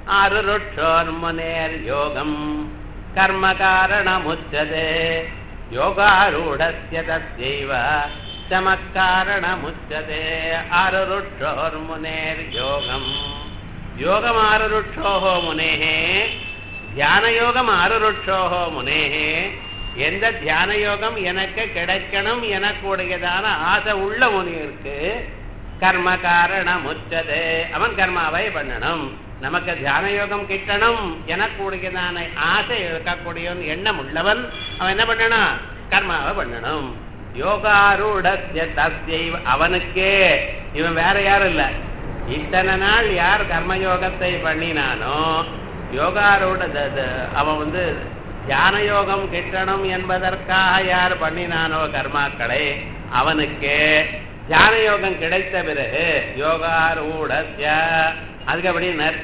आरुरुक्षोर्मुनेर्योगम् कर्मकारणमुच्यते योगारूढस्य तस्यैव चमत्कारणमुच्यते आरुरुक्षोर्मुनेर्योगम् योगमारुरुक्षोः मुनेः ध्यानयोगमारुरुक्षोः मुनेः எந்த தியான யோகம் எனக்கு கிடைக்கணும் எனக்குடையதான ஆசை உள்ள முனியிற்கு கர்ம காரணம் உச்சதே அவன் கர்மாவை பண்ணணும். நமக்கு தியான யோகம் கிட்டணும் எனக்குடையதான ஆசை இருக்கக்கூடிய எண்ணம் உள்ளவன் அவன் என்ன பண்ணணும்? கர்மாவை பண்ணணும். யோகாரூடஸ்ய தஸ்யைவ அவனுக்கே, இவன் வேற யாரும் இல்ல. இத்தனை நாள் யார் கர்மயோகத்தை பண்ணினானோ யோகாரூட அவன் தியான யோகம் கிட்டணும் என்பதற்காக யார் பண்ணினானோ கர்மாக்களை அவனுக்கு தியான யோகம் கிடைத்த பிறகு யோகாரூடஸ்ய அதுக்கப்படி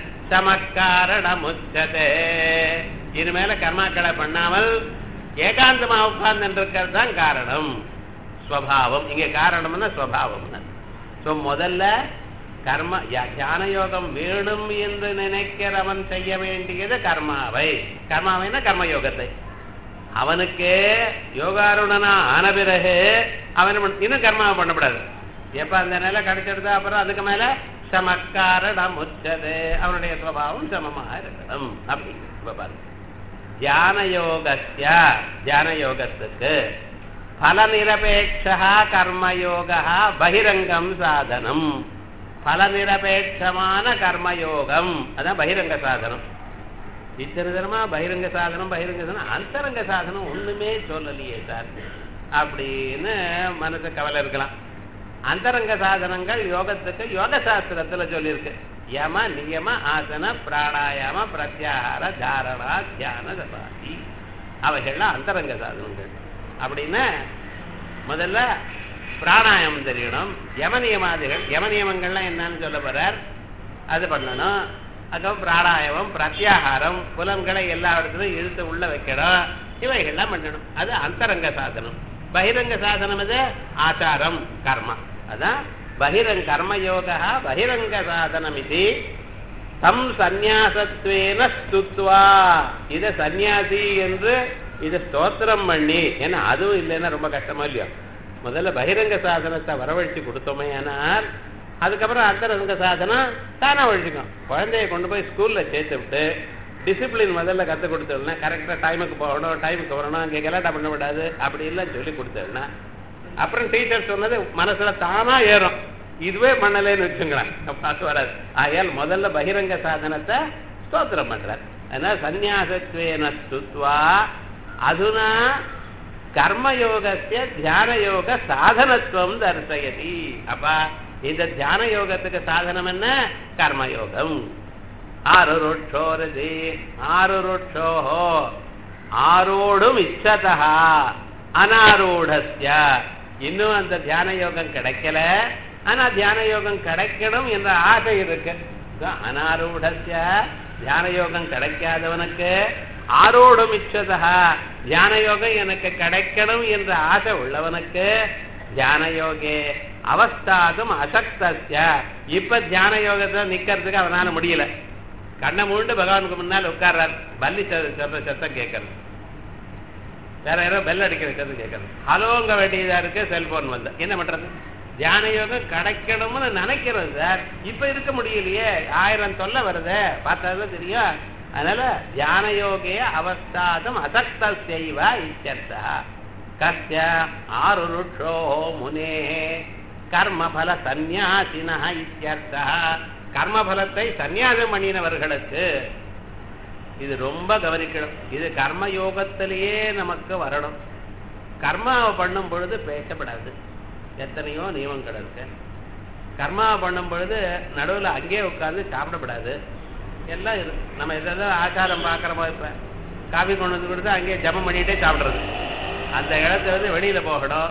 சமத்காரணமுச்சதே இனிமேல கர்மாக்களை பண்ணாமல் ஏகாந்தமா உட்கார்ந்து இருக்கிறது தான் காரணம். ஸ்வபாவம் இங்க காரணம்னா ஸ்வபாவம். முதல்ல கர்ம தியான யோகம் வேணும் என்று நினைக்கிறவன் செய்ய வேண்டியது கர்மாவை. கர்மாவைனா கர்மயோகத்தை. அவனுக்கு யோகாருடனா ஆன பிறகு அவன் இன்னும் கர்மாவை பண்ணக்கூடாது. எப்ப அந்த நிலை கிடைச்சிருந்தா அப்புறம் அதுக்கு மேல சமத்காரணம் உச்சது அவனுடைய சுபாவம் சமமாக இருக்கணும். அப்படி தியான யோகத்துக்கு பல நிரபேட்சா கர்மயோகா பகிரங்கம் சாதனம். பல நிரபேட்சமான கர்மயோகம் அதான் பகிரங்க சாதனம். இத்தனை தரமா பகிரங்க சாதனம் அந்தரங்க சாதனம் ஒண்ணுமே சொல்லலையே சார் அப்படின்னு மனசு கவலை இருக்கலாம். அந்தரங்க சாதனங்கள் யோகத்துக்கு யோக சாஸ்திரத்துல சொல்லியிருக்கு. யம நியம ஆசன பிராணாயாம பிரத்யாகார தாரணா தியான சமாதி அவைகள்லாம் அந்தரங்க சாதனங்கள். அப்படின்னா முதல்ல பிராணாயாமம் தெரியணும். யமநியமாதிகள் யமநியமங்கள்லாம் என்னன்னு சொல்ல போறார், அது பண்ணணும். அதுக்கப்புறம் பிராணாயாமம் பிரத்யாகாரம் புலன்களை எல்லா இடத்துலையும் இழுத்து உள்ள வைக்கணும். இவைகள்லாம் பண்ணணும். அது அந்தரங்க சாதனம். பகிரங்க சாதனம் அது ஆச்சாரம் கர்மா. அதான் கர்மயோகா பகிரங்க சாதனம் இது தம் சந்நியாசத்வேன ஸ்துத்வா. இத சந்நியாசி என்று இதை ஸ்தோத்திரம் பண்ணி, ஏன்னா அதுவும் இல்லைன்னா ரொம்ப கஷ்டமா இல்லையோ. முதல்ல பகிரங்க சாதனத்தை வரவழைச்சு கொடுத்தோமே ஆனால் அதுக்கப்புறம் அந்தரங்க சாதனம் தானா வழிச்சுக்கும். குழந்தைய கொண்டு போய் ஸ்கூல்ல சேர்த்து விட்டு டிசிப்ளின் முதல்ல கற்றுக் கொடுத்தோம்னா கரெக்டா டைமுக்கு போகணும், டைமுக்கு வரணும், அங்கே கலாட்டா பண்ண விடாது அப்படி எல்லாம் சொல்லி கொடுத்தோம்னா அப்புறம் டீச்சர் சொன்னது மனசுல தானா ஏறும். இதுவே பண்ணலேன்னு வச்சுங்களேன், பார்த்து வராது. ஆகையால் முதல்ல பகிரங்க சாதனத்தை ஸ்தோத்திரம் பண்றார். அதனால சந்நியாசத்வேன ஸ்துத்வா அதுனா கர்மயோகத்திய தியான யோக சாதனத்துவம் தர்சயதி. அப்பா இந்த தியான யோகத்துக்கு சாதனம் என்ன? கர்மயோகம். ஆருருட்சோரதி ஆருருட்சோஹோ ஆரோடும் இச்சதா அனாரூடஸ்ய. இன்னும் அந்த தியான யோகம் கிடைக்கல, ஆனா தியான யோகம் கிடைக்கணும் என்ற ஆசை இருக்கு. அனாரூடஸ்ய தியான யோகம் கிடைக்காதவனுக்கு ஆரோடும் இச்சதா தியான யோகம் எனக்கு கிடைக்கணும் என்ற ஆசை உள்ளவனுக்கு தியான யோகே அவஸ்தாதும் அசக்தஸ்ய. இப்ப தியான யோகத்தை நிக்கிறதுக்கு அவனால முடியல. கண்ணை மூண்டு பகவானுக்கு முன்னால் உட்கார்றார். பல்லி சொல்ற சத்தம் கேட்கறது, வேற யாரோ பெல் அடிக்கிற சத்தம் கேட்கறது, ஹலோங்க வேண்டியதா இருக்கு. செல்போன் வந்து என்ன பண்றது? தியான யோகம் கிடைக்கணும்னு நினைக்கிறது சார், இப்ப இருக்க முடியலையே, 1000 தொல்லை வருது, பார்த்தா தெரியும். அதனால தியான யோகே அவஸ்தாதும் அசக்தஸ்யைவ இத்யர்த்தா. கஸ்ய ஆருருட்சோ முனே கர்மபல சந்நியாசினஹ இத்யர்த்தா. கர்மபலத்தை சந்நியாசம் பண்ணினவர்களுக்கு இது ரொம்ப கவனிக்கணும். இது கர்மயோகத்திலேயே நமக்கு வரணும். கர்மாவை பண்ணும் பொழுது பேசப்படாது. எத்தனையோ நியமங்கள் இருக்கு. கர்மாவை பண்ணும் பொழுது நடுவில் அங்கேயே உட்கார்ந்து சாப்பிடப்படாது. எல்லாம் நம்ம எதாவது ஆச்சாரம் பார்க்குறோமோ, இப்போ காஃபி கொண்டு வந்து கொடுத்து அங்கேயே ஜபம் பண்ணிகிட்டே சாப்பிட்றது. அந்த இடத்துல வெளியில போகணும்.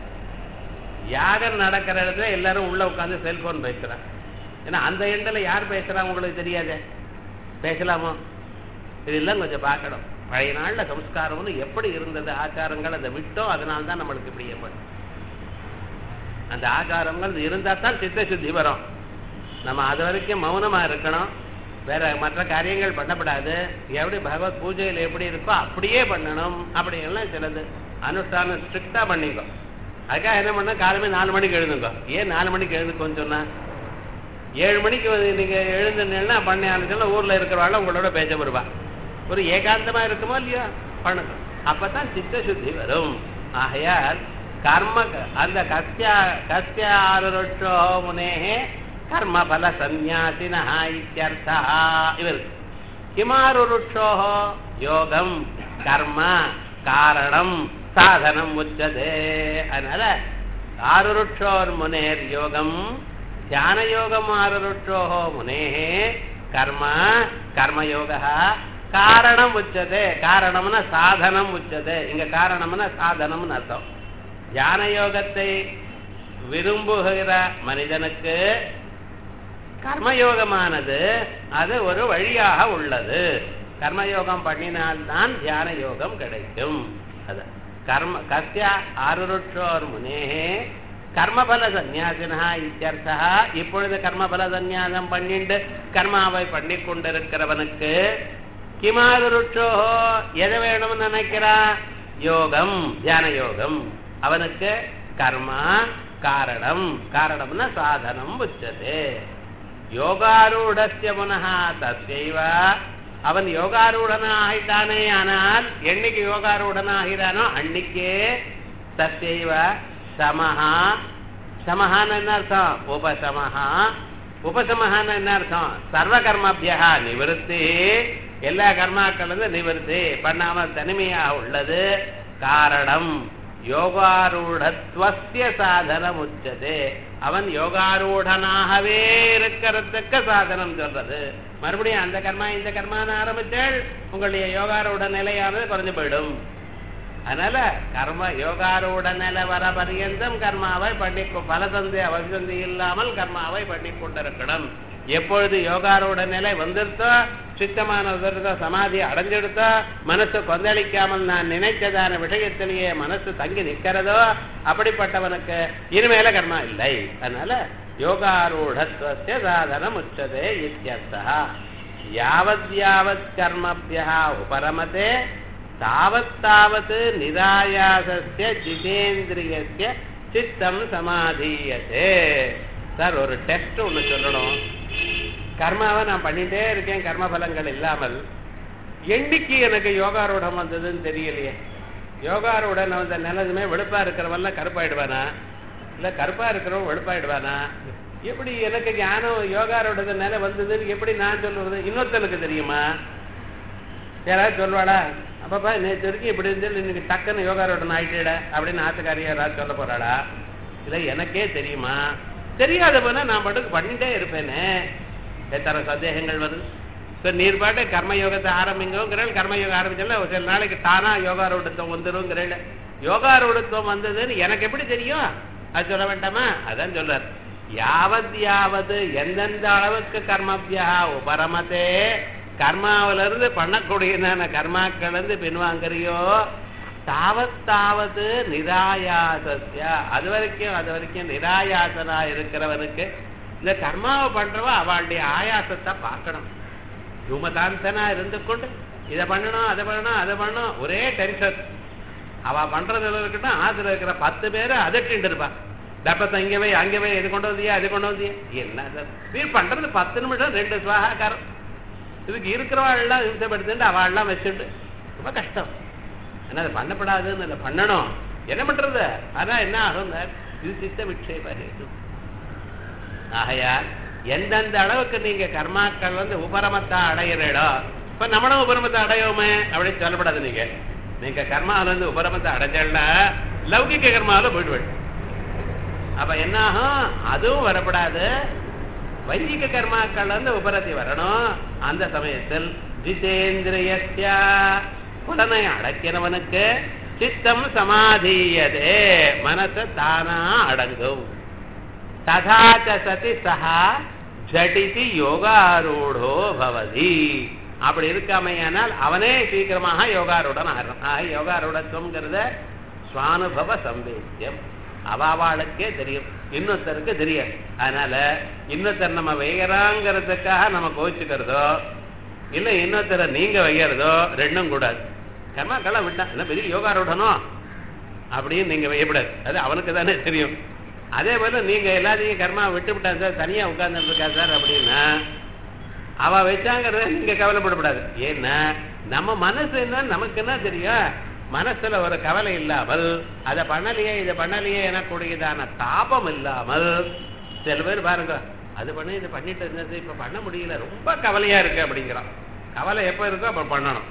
யாகம் நடக்கிற இடத்துல எல்லாரும் உள்ள உட்காந்து செல்போன் பேசுறாங்க. ஏன்னா அந்த எண்டில் யார் பேசுறாங்க உங்களுக்கு தெரியாது. பேசலாமோ? இதெல்லாம் கொஞ்சம் பார்க்கணும். பழைய நாள்ல சம்ஸ்காரம்னு எப்படி இருந்தது ஆச்சாரங்கள், அதை விட்டோம். அதனால்தான் நம்மளுக்கு இப்படி ஏற்படும். அந்த ஆச்சாரங்கள் இருந்தால் தான் சித்த சுத்தி வரும். நம்ம அது வரைக்கும் மௌனமா இருக்கணும். வேற மற்ற காரியங்கள் பண்ணப்படாது. எப்படி பகவத் பூஜையில் எப்படி இருக்கோ அப்படியே பண்ணணும். அப்படி எல்லாம் சிலது அனுஷ்டானம் ஸ்ட்ரிக்டா பண்ணிக்கோ. அதுக்காக என்ன பண்ண, காலமே 4 மணிக்கு எழுதுங்க. ஏன் 4 மணிக்கு எழுதுக்கோன்னு சொன்னா, 7 மணிக்கு நீங்க எழுதுனா பண்ண ஆரம்பிச்சா ஊர்ல இருக்கிறவாள் உங்களோட பேச வருவா. ஒரு ஏகாந்தமா இருக்குமோ இல்லையா, பண்ணுங்க. அப்பதான் சித்த சுத்தி வரும். ஆகையால் கர்ம அந்த கஸ்ய ஆருருட்சோ முனேஹே கர்மபல சந்நியாசினா இத்யர்த்தா. இவர் கிமாருருட்சோ யோகம் கர்ம காரணம் சாதனம் உச்சதே. அதனால ஆருருட்சோர் முனேர் யோகம் தியான யோகம் ஆருருட்சோ முனேஹே கர்ம கர்மயோக காரணம் உச்சதே. காரணம்னா சாதனம் உச்சதே. இங்க காரணம்னா சாதனம்னு அர்த்தம். தியான யோகத்தை விரும்புகிற மனிதனுக்கு கர்மயோகமானது அது ஒரு வழியாக உள்ளது. கர்மயோகம் பண்ணினால்தான் தியான யோகம் கிடைக்கும். அது கர்ம கஸ்ய ஆருருட்சோர் முனேஹே கர்மபல சந்நியாசினா இத்யர்த்தா. இப்பொழுது கர்மபல சந்நியாசம் பண்ணிண்டு கர்மாவை பண்ணி கொண்டிருக்கிறவனுக்கு கிமாருருட்சோ எதை வேணும்னு நினைக்கிறா, யோகம் தியான யோகம். அவனுக்கு கர்மா காரணம், காரணம்னா சாதனம் உச்சதே. யோகாரூடஸ்ய புனः தஸ்யைவ. அவன் யோகாரூடனா ஆகிட்டானே, ஆனால் என்னைக்கு யோகாரூடனா ஆகிறானோ அன்னைக்கே தஸ்யைவ சமஹா. சமஹான்னு என்ன அர்த்தம், உபசமஹா. உபசமஹான்னு என்ன அர்த்தம், சர்வ கர்மபியா நிவர்த்தி. எல்லா கர்மாக்கள் நிவர்த்தி பண்ணாமல் தனிமையாக உள்ளது. காரணம் யோகாரூடத்வஸ்ய சாதனம் உச்சதே. அவன் யோகாரூடனாகவே இருக்கிறதுக்கு சாதனம் சொல்றது. மறுபடியும் அந்த கர்மா இந்த கர்மான்னு ஆரம்பித்தால் உங்களுடைய யோகாரூட நிலையானது குறைஞ்சு போயிடும். அதனால கர்ம யோகாரூட நிலை வர பரியந்தம் கர்மாவை பண்ணி பலசந்தி அவசந்தி இல்லாமல் கர்மாவை பண்ணி கொண்டிருக்கணும். எப்பொழுது யோகாரூட நிலை வந்துருத்தோ, சித்தமான சமாதி அடைஞ்சிடுத்தோ, மனசு கொந்தளிக்காமல் நான் நினைச்சதான விஷயத்திலேயே மனசு தங்கி நிற்கிறதோ அப்படிப்பட்டவனுக்கு இனிமேல கர்மா இல்லை. அதனால யோகாரூடத்வஸ்ய சாதனம் உச்சதே இத்யர்த்தः. யாவத் யாவத் கர்மப்யः உபரமதே தாவத் தாவத் நிராயாசஸ்ய ஜிதேந்திரியஸ்ய சித்தம் சமாதீயதே. சார், ஒரு டெஸ்ட் ஒன்று சொல்லணும். கர்மாவை நான் பண்ணிட்டே இருக்கேன், கர்ம பலங்கள் இல்லாமல் என்னைக்கு எனக்கு யோகாரூடம் வந்ததுன்னு தெரியலையே. யோகாரூடன் வந்த நிலதுமே வெளுப்பா இருக்கிறவன்லாம் கருப்பாயிடுவானா, இல்லை கருப்பா இருக்கிறவன் வெளுப்பாயிடுவானா? எப்படி எனக்கு ஞானம் யோகாரூட நிலை வந்ததுன்னு எப்படி நான் சொல்லுறது? இன்னொருத்தனுக்கு தெரியுமா? யாராவது சொல்வாடா, அப்பப்பா நேற்று வரைக்கும் இப்படி இருந்து இன்னைக்கு டக்குன்னு யோகாரூடன் ஆயிட்டேட அப்படின்னு ஆத்துக்காரியா யாராவது சொல்ல போறாடா? இல்லை எனக்கே தெரியுமா? தெரியாத போனா நான் பாட்டுக்கு பண்ணிட்டே இருப்பேனே. எத்தனை சந்தேகங்கள் வருது. ஸோ நீர் பாட்டு கர்மயோகத்தை ஆரம்பிங்கிறேன். கர்மயோகம் ஆரம்பிச்சால சில நாளைக்கு தானா யோகாரூடத்துவம் வந்துருங்கிறேன். யோகாரூடத்துவம் வந்ததுன்னு எனக்கு எப்படி தெரியும்? அது சொல்ல வேண்டாமா? அதான் சொல்றார். யாவத் யாவது எந்தெந்த அளவுக்கு கர்மபியா உபரமத்தே கர்மாவிலிருந்து பண்ணக்கூடியதான கர்மாக்கள் இருந்து பின்வாங்கறியோ தாவத்தாவது நிராயாசஸ்ய அது வரைக்கும் நிராயாசனா இருக்கிறவனுக்கு இந்த கர்மாவை பண்றவ அவளுடைய ஆயாசத்தை பார்க்கணும். தூமதாந்தனா இருந்து கொண்டு இதை பண்ணணும் அதை பண்ணணும் ஒரே டென்ஷன். அவ பண்றதுல இருக்கட்டும், ஆத்துல இருக்கிற 10 பேரை அதட்டிட்டு இருப்பான். டப்பத்தை இங்கவே அங்கவே இது கொண்டு வந்தியா அது கொண்டு வந்தியா என்ன வீர் பண்றது 10 நிமிஷம் 2 சுவாகாரம். இதுக்கு இருக்கிறவாள்லாம் இம்சப்படுத்திட்டு அவள்லாம் வச்சுட்டு ரொம்ப கஷ்டம். ஏன்னா அது பண்ணப்படாதுன்னு இல்லை, பண்ணணும். என்ன பண்றது? ஆனா என்ன ஆகும், இது சித்த விக்ஷேபம். ஆகையால் எந்தெந்த அளவுக்கு நீங்க கர்மாக்கள் உபரமத்தை அடையிறோ, இப்ப நம்மளும் உபரமத்தை அடையோமே அப்படின்னு சொல்லப்படாது. நீங்க கர்மாவில உபரமத்தை அடைஞ்சா லௌகிக கர்மாவில போயிடுவேன். அப்ப என்ன ஆகும், அதுவும் வரப்படாது. வைதிக கர்மாக்கள் உபரத்தி வரணும். அந்த சமயத்தில் ஜிதேந்திரியஸ்ய புலனை அடக்கிறவனுக்கு சித்தம் சமாதீயதே, மனசு தானா அடங்கும். ததாச்ச சதி சஹா ஜடிதி யோகாரூடோ பவதி. அப்படி இருக்காமையானால் அவனே சீக்கிரமாக யோகாரூடன் ஆகிறான். யோகாரூடத்துவம்ங்கிறத சுவானுபவ சம்பேத்தியம், அவாவாளுக்கே தெரியும். இன்னொருத்தருக்கு தெரியாது. அதனால இன்னொருத்தர் நம்ம வைக்கிறாங்கிறதுக்காக நம்ம கோவிச்சுக்கிறதோ இல்ல இன்னொருத்தரை நீங்க வைக்கிறதோ ரெண்டும் கூடாது. கர்மாக்கெல்லாம் விட்டா என்ன பெரிய யோகாரூடனோ அப்படின்னு நீங்க வையப்படாது. அது அவனுக்கு தானே தெரியும். அதே போல நீங்க எல்லாத்தையும் கர்மா விட்டு விட்டா சார் தனியா உட்கார்ந்துட்டு இருக்கா சார் அப்படின்னா அவ வச்சாங்கிறத நீங்க கவலைப்படக்கூடாது. ஏன்னா நம்ம மனசு என்ன நமக்கு என்ன தெரியும். மனசுல ஒரு கவலை இல்லாமல் அதை பண்ணலையே இதை பண்ணலையே எனக்கூடியதான தாபம் இல்லாமல் சில பேர் பாருங்க அது பண்ணி இதை பண்ணிட்டு இருந்தது இப்ப பண்ண முடியல ரொம்ப கவலையா இருக்கு அப்படிங்கிறான். கவலை எப்ப இருக்கோ அப்ப பண்ணணும்.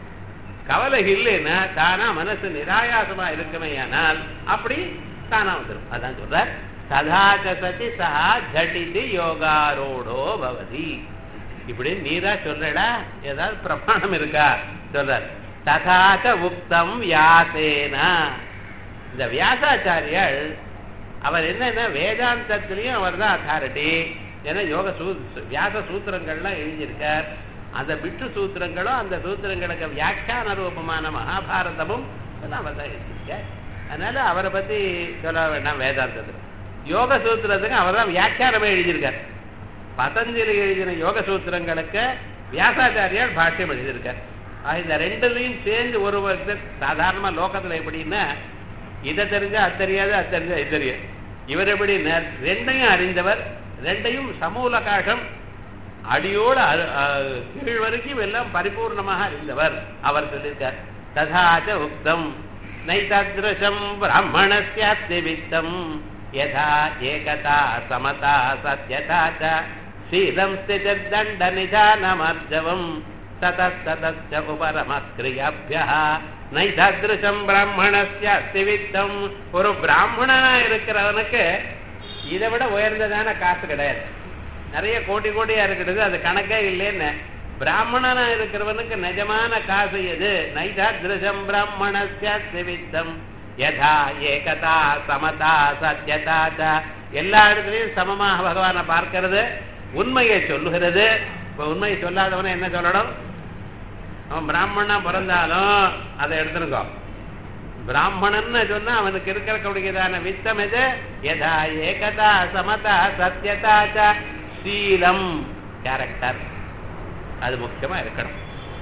கவலை இல்லைன்னா தானா மனசு நிராயாசமா இருக்குமே ஆனால் அப்படி தானா வந்துடும். அதான் சொல்ற சதாச்ச சதி சஹா ஜடிதி யோகாரோடோ பவதி. இப்படி நீரா சொல்றடா ஏதாவது பிரமாணம் இருக்கா சொல்ற. ததாச்ச உக்தம் வியாசேனா. இந்த வியாசாச்சாரியர் அவர் என்னன்னா வேதாந்தத்திலையும் அவர் தான் அத்தாரிட்டி. ஏன்னா யோக வியாச சூத்திரங்கள்லாம் எழுதியிருக்கார். அந்த விட்டு சூத்திரங்களும் அந்த சூத்திரங்களுக்கு வியாக்கியான ரூபமான மகாபாரதமும் அவர் தான் எழுதியிருக்கார். அதனால அவரை பத்தி சொல்ல வேண்டாம். வேதாந்தத்தில் யோக சூத்திரத்துக்கு அவர் தான் வியாக்கியானமே எழுதியிருக்கார். பதஞ்சலி எழுதின யோக சூத்திரங்களுக்கு வியாசாச்சாரியார் பாஷ்யம் எழுதியிருக்கார். இந்த ரெண்டுலையும் சேர்ந்து ஒருவருக்கு சாதாரண லோகத்துல எப்படின்னா இதை தெரிஞ்சா அது தெரியாது அது தெரிஞ்சா இது தெரியாது. இவர் எப்படி ரெண்டையும் அறிந்தவர். ரெண்டையும் சமூல காஷம் அடியோடு கீழ் வரைக்கும் எல்லாம் பரிபூர்ணமாக அறிந்தவர். அவர் சொல்லியிருக்கார் ததாச்ச உக்தம் நைதத்ருஷம் பிராமணஸ்யாஸ்தி வித்தம் யதா ஏகதா சமதா சத்யதா ச சீலம் ஸ்திதர்தண்ட நிதானமர்ஜவம் ததஸ்ததஸ்ய உபரமக்ரியாப்யஹ நைதத்ருஷம் பிராமணஸ்யாஸ்தி வித்தம். ஒரு பிராமணனா இருக்கிறவனுக்கு இதை விட உயர்ந்ததான காசு கிடையாது. நிறைய கோடி கோடியா இருக்கிறது அது கணக்கே இல்லைன்னு. பிராமணனா இருக்கிறவனுக்கு நிஜமான காசு எது? நைதத்ருஷம் பிராமணஸ்யாஸ்தி வித்தம் யதா ஏகதா சமதா சத்யதா ச. எல்லா இடத்துலையும் சமமாக பகவானை பார்க்கிறது, உண்மையை சொல்லுகிறது. இப்ப உண்மையை சொல்லாதவன என்ன சொல்லணும்? அவன் பிராமணனா பிறந்தாலும் அதை எடுத்துருக்கோ. பிராமணன்னு சொன்னா அவனுக்கு இருக்கக்கூடியதான வித்தம் எது? யதா ஏகதா சமதா சத்யதா ச சீலம். கேரக்டர் அது முக்கியமா இருக்கணும்.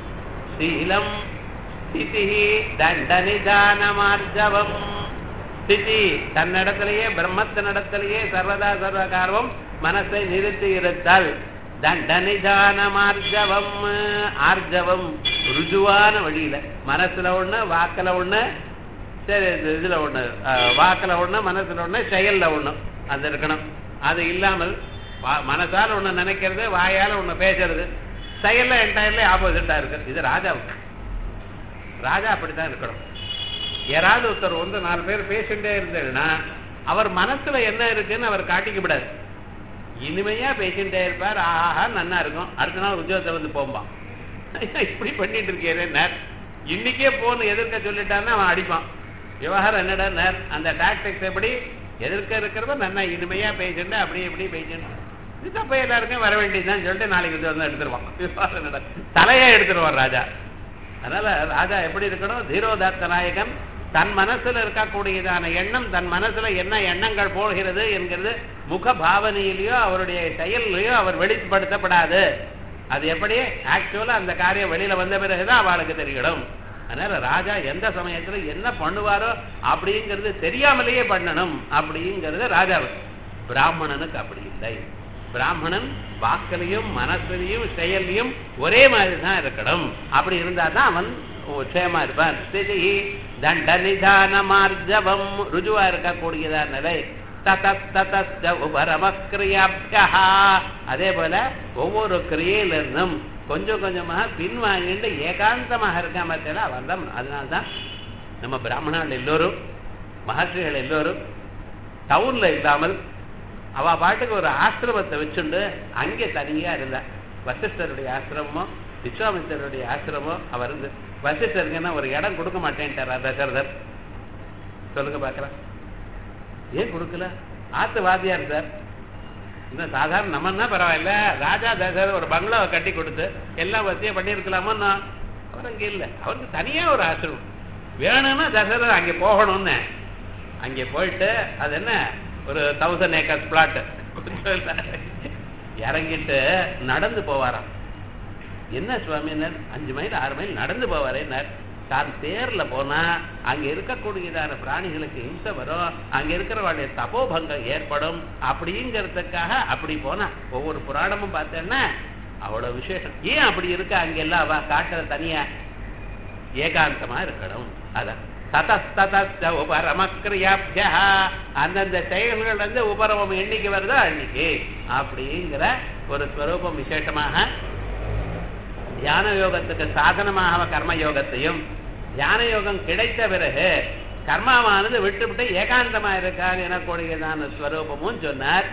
சீலம் ஸ்திதி தண்ட நிதானமார்ஜவம். ஸ்திதி தன்னிடத்திலேயே பிரம்மத்தினிடத்திலேயே சர்வதா சர்வகாரமும் மனசை நிறுத்தி இருத்தல். தண்ட நிதானமார்ஜவம். ஆர்ஜவம் ருஜுவான வழியில மனசுல ஒண்ணு வாக்குல ஒண்ணு சரி இதுல ஒண்ணு வாக்குல ஒண்ணு மனசுல ஒண்ணு செயல்ல ஒண்ணு அது இருக்கணும். அது இல்லாமல் மனசால ஒண்ணு நினைக்கிறது வாயால ஒண்ணு பேசுறது செயல்ல என்டையர்ல ஆப்போசிட்டா இருக்கு. இது ராஜாவுக்கு. ராஜா அப்படித்தான் இருக்கணும். யாராவது ஒருத்தர் 4 பேர் பேசிட்டே இருந்தேன்னா அவர் மனசுல என்ன இருக்குன்னு அவர் காட்டிக்கப்படாது. இனிமையா பேசிட்டே இருப்பார். ஆஹா நன்னா இருக்கும். அடுத்த நாள் உத்தியோகத்தை வந்து போம்பான். இப்படி பண்ணிட்டு இருக்கேன் இன்னைக்கே போன்னு எதிர்க்க சொல்லிட்டான்னா அவன் அடிப்பான். விவகாரம் என்னடா அந்த டாக்டிக்ஸ் எப்படி எதிர்க்க இருக்கிறவ நன்னா இனிமையா பேசிட்டு அப்படி இப்படி பேசிட்டு இது தப்ப எல்லாருக்கும் வர வேண்டியதுதான் சொல்லிட்டு நாளைக்கு உத்தியோகம் எடுத்துருவான். விவகாரம் தலையா எடுத்துருவான் ராஜா. அதனால ராஜா எப்படி இருக்கணும்? தீரோதாத்த நாயகன் தன் மனசுல இருக்கக்கூடியதான எண்ணம் தன் மனசுல என்ன எண்ணங்கள் போகிறது என்கிறது முக பாவனையிலேயோ அவருடைய செயல்லையோ அவர் வெளிப்படுத்தப்படாது. அது எப்படி ஆக்சுவலா அந்த காரியம் வெளியில வந்த பிறகுதான் அவளுக்கு தெரியணும். அதனால ராஜா எந்த சமயத்துல என்ன பண்ணுவாரோ அப்படிங்கிறது தெரியாமலேயே பண்ணணும் அப்படிங்கிறது ராஜாவுக்கு. பிராமணனுக்கு அப்படி இல்லை. பிராமணன் வாக்கிலையும் மனசுலையும் செயலையும் ஒரே மாதிரி தான் இருக்கணும். அப்படி இருந்தா தான் அவன் க்ஷேமா இருப்பான். ஸ்திதி தண்ட நிதானமார்ஜவம் ருஜுவா இருக்கக்கூடியதா நிலை. ததஸ்ததஸ்ய உபரமக்ரியாப்யஹ. அதே போல ஒவ்வொரு கிரியையிலிருந்தும் கொஞ்சம் கொஞ்சமாக பின்வாங்கிட்டு ஏகாந்தமாக இருக்காம வந்தோம். அதனால்தான் நம்ம பிராமணர்கள் எல்லோரும் மகர்ஷிகள் எல்லோரும் டவுன்ல இல்லாமல் அவ பாட்டுக்கு ஒரு ஆசிரமத்தை வச்சுண்டு அங்கே தனியா இருந்தா. வசிஷ்டருடைய ஆசிரமமோ விஸ்வாமித்திரருடைய ஆசிரமோ அவர் இருந்து வசிஷ்டருக்குன்னா ஒரு இடம் கொடுக்க மாட்டேன்ட்டார் தசரதர். சொல்லுங்க பாக்கலாம். ஏன் கொடுக்கல? ஆத்து வாத்தியார் சார். இந்த சாதாரண நம்மன்னா பரவாயில்ல. ராஜா தசரதர் ஒரு பங்களாவை கட்டி கொடுத்து எல்லாம் வசதியா பண்ணியிருக்கலாமோ. அவர் அங்கே இல்லை. அவருக்கு தனியா ஒரு ஆசிரமம் வேணும்னா தசரதர் அங்கே போகணும்னு. அங்கே போயிட்டு அது என்ன ஒரு 1000 acres பிளாட் இறங்கிட்டு நடந்து போவாராம். என்ன சுவாமினர் 5 மைல் 6 மைல் நடந்து போவாரேன்னார். தான் தேர்ல போனா அங்க இருக்கக்கூடியதான பிராணிகளுக்கு இம்சை வரும், அங்க இருக்கிறவளுடைய தபோபங்கம் ஏற்படும் அப்படிங்கிறதுக்காக அப்படி போனா. ஒவ்வொரு புராணமும் பார்த்தேன்னா அவ்வளவு விசேஷம். ஏன் அப்படி இருக்க அங்க எல்லாம் அவ காட்டுற தனியா ஏகாந்தமா இருக்கணும். அதான் ததஸ்தத உபரமக்ரியாப்யா அந்தந்த செயல்கள் வந்து உபரமம் எண்ணிக்கை வருதோ அன்னைக்கு அப்படிங்கிற ஒரு ஸ்வரூபம். விசேஷமாக தியான யோகத்துக்கு சாதனமாக கர்மயோகத்தையும், தியான யோகம் கிடைத்த பிறகு கர்மாவானது விட்டு விட்டு ஏகாந்தமா இருக்கார் எனக்கூடியதான ஸ்வரூபமும் சொன்னார்.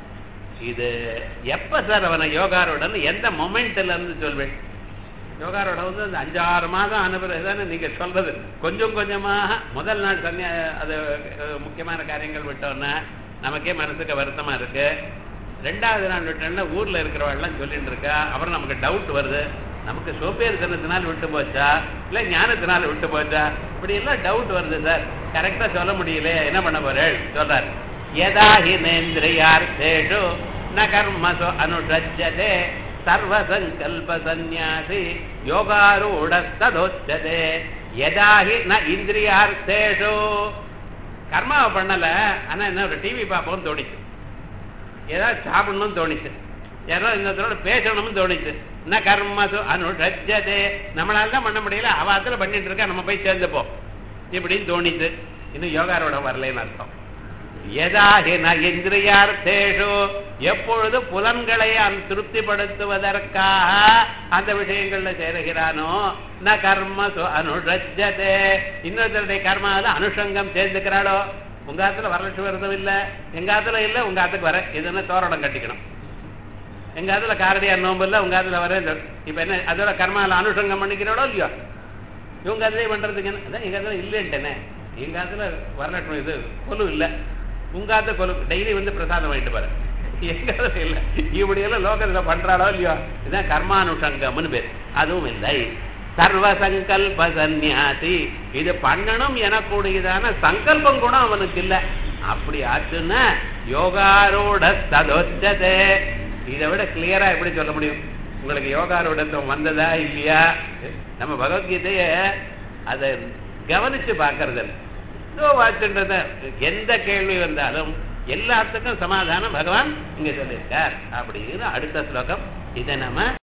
இது எப்ப சார் அவனை யோகாருடன் எந்த மொமெண்ட்ல இருந்து சொல்வேன்? யோகாரோட வந்து அந்த 5-6 மாதம் அனுபவம் நீங்க சொல்றது. கொஞ்சம் கொஞ்சமாக முதல் நாள் அது முக்கியமான காரியங்கள் விட்டோன்னா நமக்கே மனசுக்கு வருத்தமா இருக்கு. 2வது நாள் விட்டோம்னா ஊர்ல இருக்கிறவாள்லாம் சொல்லிட்டு இருக்கா, அப்புறம் நமக்கு டவுட் வருது. நமக்கு சோப்பேறித்தனத்தினால் விட்டு போச்சா இல்ல ஞானத்தினால விட்டு போச்சா, இப்படி எல்லாம் டவுட் வருது சார். கரெக்டா சொல்ல முடியல, என்ன பண்ண போறேன் சொல்றாரு. யதாஹி நேந்திரியார்த்தேஷு ந கர்மசு அனுஷஜ்யதே சர்வசங்கல்ப சந்நியாசி யோகாரூடஸ்ததோச்சதே. யதாஹி ந இந்திரியார்த்தேஷு கர்மாவை பண்ணல, ஆனா என்ன ஒரு டிவி பார்ப்போம்னு தோணிச்சு, ஏதாவது சாப்பிடணும்னு தோணிச்சு, யாராவது இன்னொருத்தரோட பேசணும்னு தோணிச்சு. ந கர்மசு அனுஷஜ்யதே நம்மளால தான் பண்ண முடியல, அவாத்துல பண்ணிட்டு இருக்கா, நம்ம போய் சேர்ந்துப்போம் இப்படின்னு தோணிச்சு. இன்னும் யோகாரோட வரலன்னு அர்த்தம். யதாஹி ந இந்திரியார்த்தேஷு எப்பொழுது புலன்களை திருப்திப்படுத்துவதற்காக அந்த விஷயங்கள்ல சேருகிறானோ ந கர்மசு அனுஷஜ்யதே இன்னொருத்தருடைய கர்மாவில் அனுஷங்கம் சேர்ந்துக்கிறாளோ. உங்க ஆத்துல வரலட்சுமி விரதம் இல்ல, எங்க ஆத்துல இல்ல, உங்க ஆத்துக்கு வர இதுன்னு தோரணம் கட்டிக்கணும். எங்க ஆத்துல காரடியார் நோம்பு இல்ல, உங்க ஆத்துல வர இப்ப என்ன அதோட கர்மாவில் அனுஷங்கம் பண்ணிக்கிறாளோ இல்லையோ. இவங்க அதுலயே பண்றதுக்கு என்ன, எங்க ஆத்துல இல்லைன்ட்டேனே, எங்க ஆத்துல வரலட்சுமி இது கொலு இல்ல, உங்காத்த கொலு டெய்லி வந்து பிரசாதம் வாங்கிட்டு பாரு, எங்க இல்ல இப்படியெல்லாம் லோகத்துல பண்றாளோ இல்லையோ. இதுதான் கர்மானுஷங்கம்னு பேர். அதுவும் இல்லை. சர்வசங்கல்ப சந்நியாசி இது பண்ணணும் எனக்கூடியதான சங்கல்பம் கூட அவனுக்கு இல்ல. அப்படி ஆச்சுன்னா யோகாரூட ததோச்சதே. இதை விட கிளியரா எப்படி சொல்ல முடியும்? உங்களுக்கு யோகாரூடத்துவம் வந்ததா இல்லையா? நம்ம பகவத்கீதைய அதை கவனிச்சு பார்க்கறது வாச்சுன்றத எந்த கேள்வி வந்தாலும் எல்லாத்துக்கும் சமாதானம் பகவான் இங்க சொல்லியிருக்கார் அப்படின்னு அடுத்த ஸ்லோகம். இதை நம்ம